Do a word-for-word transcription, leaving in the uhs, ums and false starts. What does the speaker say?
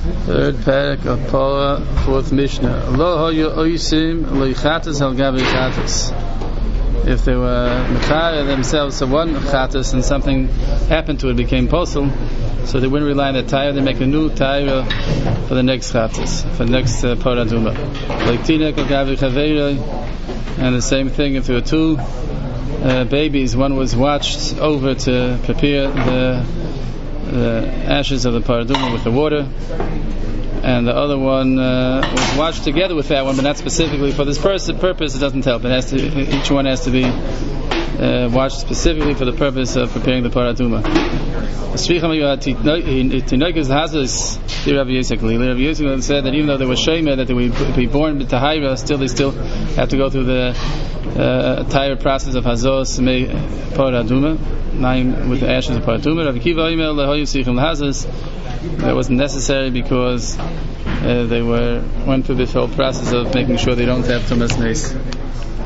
Third parak of Parah, fourth Mishnah. Lo hayu oisim lo yichatas al gavi yichatas. If they were mechaya themselves to one chatas and something happened to it, became posel, so they wouldn't rely on the tire. They make a new tire for the next chatas, for the next uh, Parah Aduma. Like tinek al gavi chaveiroi, and the same thing if there were two uh, babies. One was watched over to prepare the the ashes of the Parah Aduma with the water, and the other one uh, was watched together with that one, but not specifically for this pers- purpose. It doesn't help. It has to. Each one has to be uh, watched specifically for the purpose of preparing the Parah Aduma. Rabbi Yosef said that even though they were shema, that they would be born with tahira, still they still have to go through the uh, entire process of hazos me Parah Aduma, nine with the ashes of Parah Aduma. Rabbi Kiva Omer lehoyu sichim lahazos. That wasn't necessary because uh, they were went through this whole process of making sure they don't have tumas meis.